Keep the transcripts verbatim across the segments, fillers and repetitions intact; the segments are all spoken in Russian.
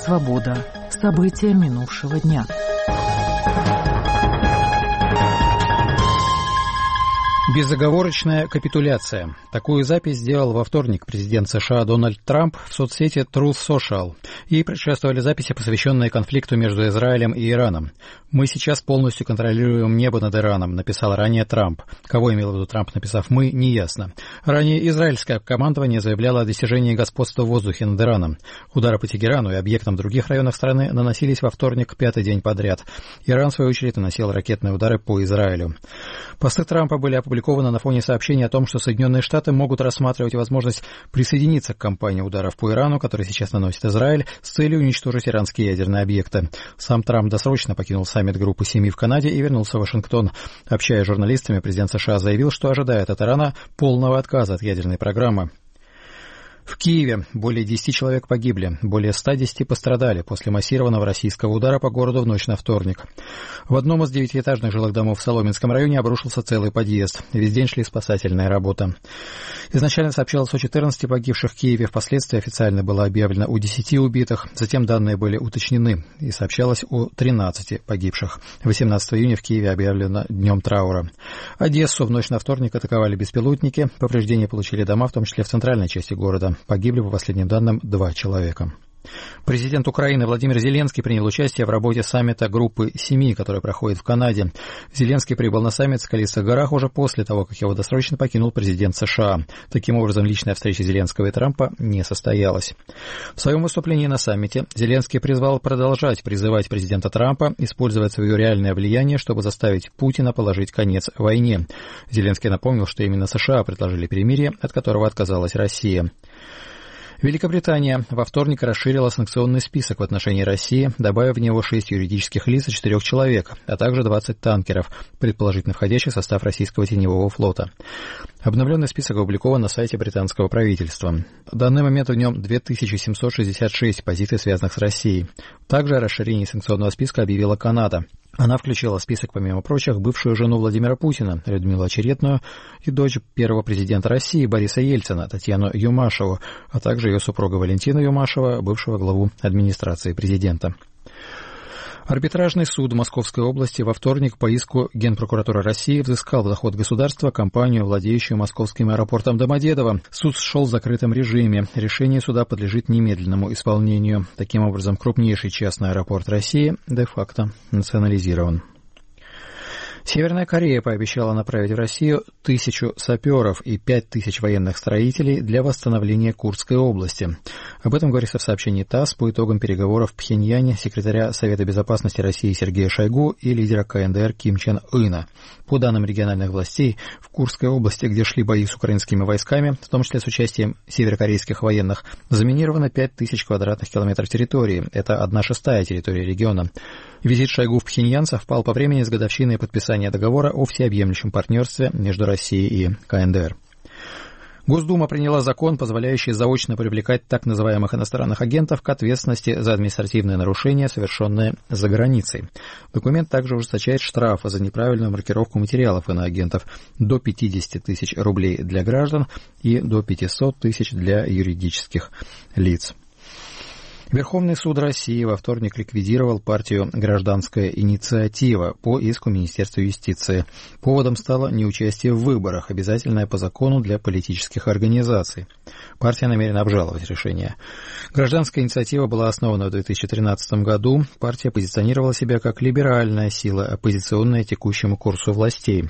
Свобода. События минувшего дня. Безоговорочная капитуляция. Такую запись сделал во вторник президент США Дональд Трамп в соцсети Truth Social. Ей предшествовали записи, посвященные конфликту между Израилем и Ираном. «Мы сейчас полностью контролируем небо над Ираном», написал ранее Трамп. Кого имел в виду Трамп, написав «мы», неясно. Ранее израильское командование заявляло о достижении господства в воздухе над Ираном. Удары по Тегерану и объектам в других районах страны наносились во вторник пятый день подряд. Иран, в свою очередь, наносил ракетные удары по Израилю. Посты Трампа были опубликованы на фоне сообщения о том, что Соединенные Штаты могут рассматривать возможность присоединиться к кампании ударов по Ирану, который сейчас наносит Израиль, с целью уничтожить иранские ядерные объекты. Сам Трамп досрочно покинул саммит группы семи в Канаде и вернулся в Вашингтон. Общаясь с журналистами, президент США заявил, что ожидает от Ирана полного отказа от ядерной программы. В Киеве более десяти человек погибли, более ста десяти пострадали после массированного российского удара по городу в ночь на вторник. В одном из девятиэтажных жилых домов в Соломенском районе обрушился целый подъезд. Весь день шли спасательные работы. Изначально сообщалось о четырнадцати погибших в Киеве, впоследствии официально было объявлено о десяти убитых, затем данные были уточнены и сообщалось о тринадцати погибших. восемнадцатого июня в Киеве объявлено днем траура. Одессу в ночь на вторник атаковали беспилотники, повреждения получили дома, в том числе в центральной части города. Погибли, по последним данным, два человека. Президент Украины Владимир Зеленский принял участие в работе саммита группы семи, который проходит в Канаде. Зеленский прибыл на саммит в Скалистых горах уже после того, как его досрочно покинул президент США. Таким образом, личная встреча Зеленского и Трампа не состоялась. В своем выступлении на саммите Зеленский призвал продолжать призывать президента Трампа использовать свое реальное влияние, чтобы заставить Путина положить конец войне. Зеленский напомнил, что именно США предложили перемирие, от которого отказалась Россия. Великобритания во вторник расширила санкционный список в отношении России, добавив в него шесть юридических лиц и четырех человек, а также двадцать танкеров, предположительно входящих в состав российского теневого флота. Обновленный список опубликован на сайте британского правительства. В данный момент в нем две тысячи семьсот шестьдесят шесть позиций, связанных с Россией. Также о расширении санкционного списка объявила Канада. Она включила в список, помимо прочих, бывшую жену Владимира Путина, Людмилу Очеретную, и дочь первого президента России Бориса Ельцина, Татьяну Юмашеву, а также ее супруга Валентина Юмашева, бывшего главу администрации президента. Арбитражный суд Московской области во вторник по иску Генпрокуратуры России взыскал в доход государства компанию, владеющую московским аэропортом Домодедово. Суд шел в закрытом режиме. Решение суда подлежит немедленному исполнению. Таким образом, крупнейший частный аэропорт России де-факто национализирован. Северная Корея пообещала направить в Россию тысячу саперов и пять тысяч военных строителей для восстановления Курской области. Об этом говорится в сообщении ТАСС по итогам переговоров в Пхеньяне секретаря Совета безопасности России Сергея Шойгу и лидера КНДР Ким Чен Ына. По данным региональных властей, в Курской области, где шли бои с украинскими войсками, в том числе с участием северокорейских военных, заминировано пять тысяч квадратных километров территории. Это одна шестая территории региона. Визит Шойгу в Пхеньян совпал по времени с годовщиной подписания договора о всеобъемлющем партнерстве между Россией и КНДР. Госдума приняла закон, позволяющий заочно привлекать так называемых иностранных агентов к ответственности за административные нарушения, совершенные за границей. Документ также ужесточает штрафы за неправильную маркировку материалов иноагентов до пятьдесят тысяч рублей для граждан и до пятьсот тысяч для юридических лиц. Верховный суд России во вторник ликвидировал партию «Гражданская инициатива» по иску Министерства юстиции. Поводом стало неучастие в выборах, обязательное по закону для политических организаций. Партия намерена обжаловать решение. «Гражданская инициатива» была основана в две тысячи тринадцатом году. Партия позиционировала себя как либеральная сила, оппозиционная текущему курсу властей.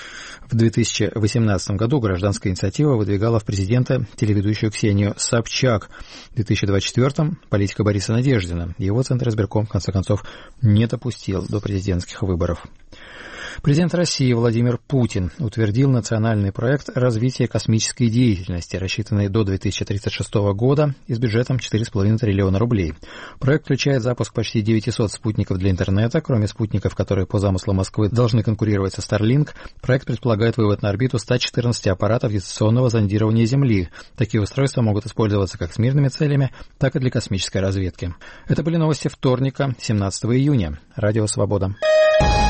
В две тысячи восемнадцатом году «Гражданская инициатива» выдвигала в президенты телеведущую Ксению Собчак. В две тысячи двадцать четвёртом политика Бориса Надеждина. Его Центр избирком, в конце концов, не допустил до президентских выборов. Президент России Владимир Путин утвердил национальный проект развития космической деятельности, рассчитанный до две тысячи тридцать шестого года и с бюджетом четыре с половиной триллиона рублей. Проект включает запуск почти девятисот спутников для интернета. Кроме спутников, которые по замыслу Москвы должны конкурировать со Starlink, проект предполагает вывод на орбиту ста четырнадцати аппаратов дистанционного зондирования Земли. Такие устройства могут использоваться как с мирными целями, так и для космической разведки. Это были новости вторника, семнадцатого июня. Радио «Свобода».